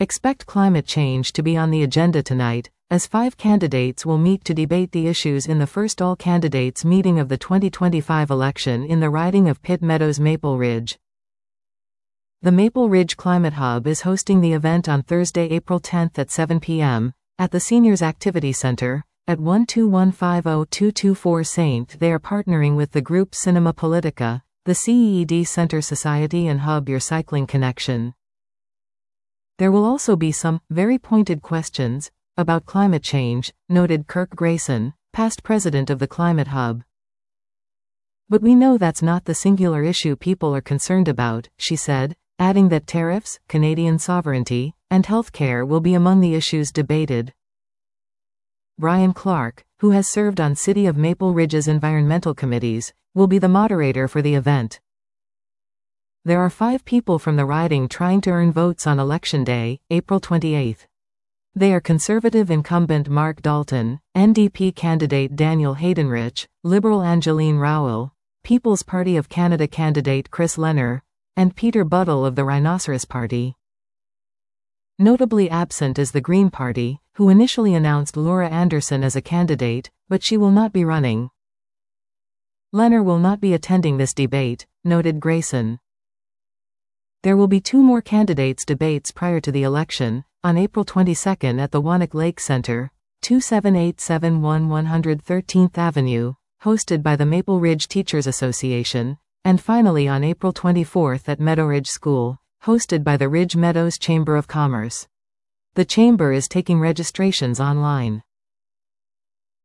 Expect climate change to be on the agenda tonight, as 5 candidates will meet to debate the issues in the first all-candidates meeting of the 2025 election in the riding of Pitt Meadows-Maple Ridge. The Maple Ridge Climate Hub is hosting the event on Thursday, April 10 at 7 p.m., at the Seniors Activity Center, at 12150-224 St. They are partnering with the group Cinema Politica, the CEED Center Society and Hub Your Cycling Connection. There will also be some very pointed questions about climate change, noted Kirk Grayson, past president of the Climate Hub. But we know that's not the singular issue people are concerned about, she said, adding that tariffs, Canadian sovereignty, and healthcare will be among the issues debated. Brian Clark, who has served on City of Maple Ridge's environmental committees, will be the moderator for the event. There are 5 people from the riding trying to earn votes on Election Day, April 28. They are Conservative incumbent Mark Dalton, NDP candidate Daniel Haydenrich, Liberal Angeline Rowell, People's Party of Canada candidate Chris Lenner, and Peter Buddle of the Rhinoceros Party. Notably absent is the Green Party, who initially announced Laura Anderson as a candidate, but she will not be running. Lenner will not be attending this debate, noted Grayson. There will be 2 more candidates' debates prior to the election, on April 22 at the Wannock Lake Center, 27871 113th Avenue, hosted by the Maple Ridge Teachers Association, and finally on April 24 at Meadow Ridge School, hosted by the Ridge Meadows Chamber of Commerce. The chamber is taking registrations online.